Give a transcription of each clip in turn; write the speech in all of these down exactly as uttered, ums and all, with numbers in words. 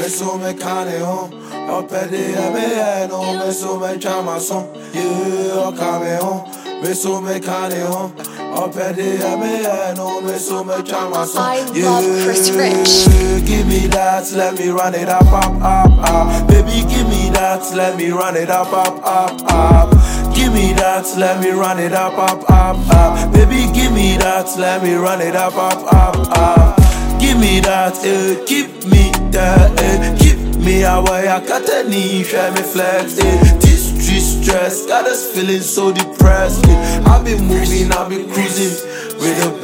me so me cane home. Up at the M A, me so me chama song. Yeah, come home. Me so me cane home. Up at the M A, me so me chama song. I love Chris Rich. Give me that, let me run it up, up, up, up. Baby, give me that, let me run it up, up, up, up. Give me that, let me run it up, up, up, up. Baby, give me that, let me run it up, up, up, up. Give me that, eh, keep me there, eh, keep me away. I got a knee, try me flex, eh. This street stress got us feeling so depressed, eh. I've been moving, I've been cruising with the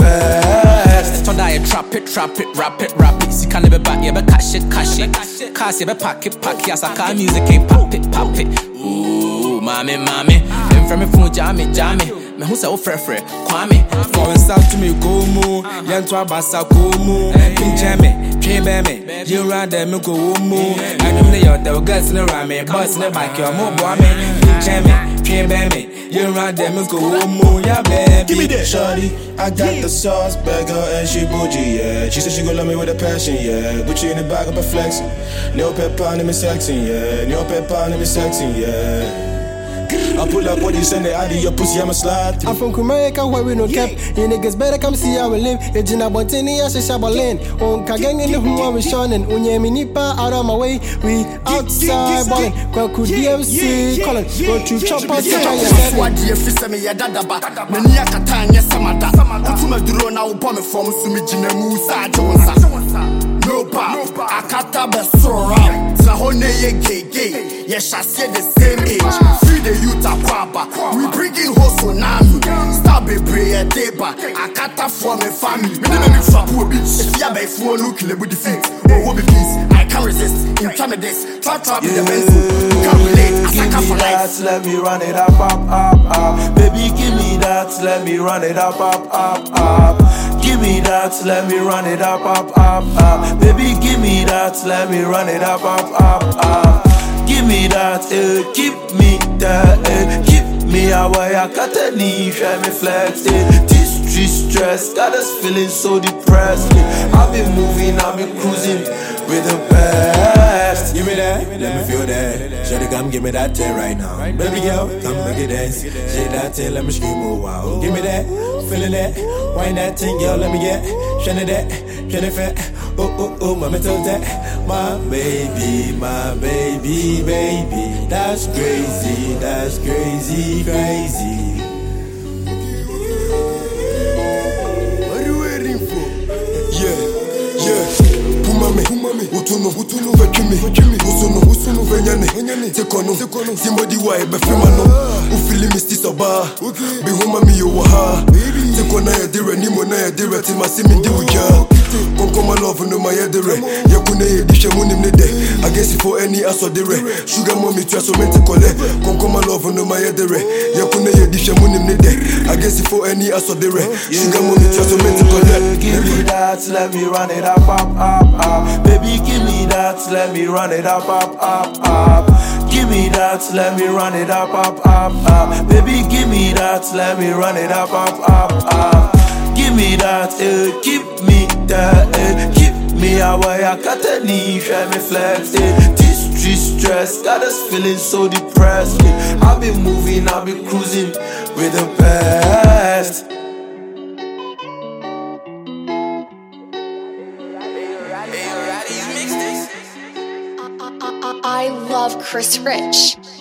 best. So die, trap it, trap it, rap it, rap it. See, can never back, yeah, but cash it, cash it. Cash, yeah, but pack it, pack it. Yes, I can't music, ain't pop it, pop it. Ooh, mommy, mommy. Them from me phone, jammy, jammy. Me who say oh fre fre, Kwame. Foreign south to me go mo, yan to abasa go mo. Pinche me, train by me, you round there me go mo. I know they out there girls in the rame, boys in the back, you're more boy me. Pinche me, train by me, you round there me go mo. Yeah baby, give me that, shawty. I got the sauce, bad girl and she bougie, yeah. She said she gon' love me with a passion, yeah. Gucci in the back of a flexing, no pepper on me sexy, yeah. No pepper on me sexy, yeah. I pull up what you send it out of your pussy, I'ma slide through. I'm from Jamaica where we no cap. You niggas better come see how we live. It's in a bontini as a shabalin. On Kagang in the who we shonen. Unye minipa out of my way. We outside ballin'. Kwaku D M C calling. Go to chop us to try yourself. What do you feel me ya dadaba? Mania katanya samata. Utuma duro na upome from Sumijine Musa Johnsa. No pa, akata besora. Zahone ye gay gay. Yes, I say the same age. Free the youth a kwaba. We bringing hustle now. Star be prayer deba. Akata for me family. Me never be trap with bitch. If ya be phone look le with the feet. Oh, what be peace? I can't resist. In time of this, trap trap in the benzo. Can't relate. Asaka for life. Let me run it up, up, up, up. Baby, give me that. Let me run it up, up, up, up. Give me that. Let me run it up, up, up, up. Baby, give me that. Let me run it up, up, up, up. Give me that, eh, keep me there, eh, keep me away. I got a knee, try me flex, eh. This street stress got us feeling so depressed, eh. I've been moving, I've been cruising with the best. Give me that, let me feel that. Shawty, come give me that thing right now. Baby girl, come make it dance. Shake that thing, let me scream, oh wow. Give me that, feeling that. Wine that thing, girl, let me get. Shine that, shine fat. Oh, oh, oh, mama told that. My baby, my baby, baby. That's crazy, that's crazy, crazy. What are you waiting for? Yeah, yeah. Pumame, pumame. Utuno, utuno, vekimi, vekimi. Usuno, usuno, venyane, venyane. Tekono, tekono. Somebody why befimano. Ufili misti soba. Be home me yo waha. Tekona ya dire, ni mona ya dire. Tima simi di uja. Konko my love no my edere. Yakune ye dishe munim ne de. I guess if for any aso dire. Sugar mommy try so mente kole. Konko my love no my edere. Yakune ye dishe munim ne de. I guess if for any aso dire. Sugar mommy try so mente kole. Give me that, let me run it up, up, up, up. Baby, give me that, let me run it up, up, up, up. Give me that, let me run it up, up, up, up. Baby, give me that, let me run it up, up, up, up. Give me that, eh, keep me there, eh, keep me away. I got a knee, try me flex, eh. This street stress got us feeling so depressed, eh. I've been moving, I've been cruising with the best. I love Chris Rich.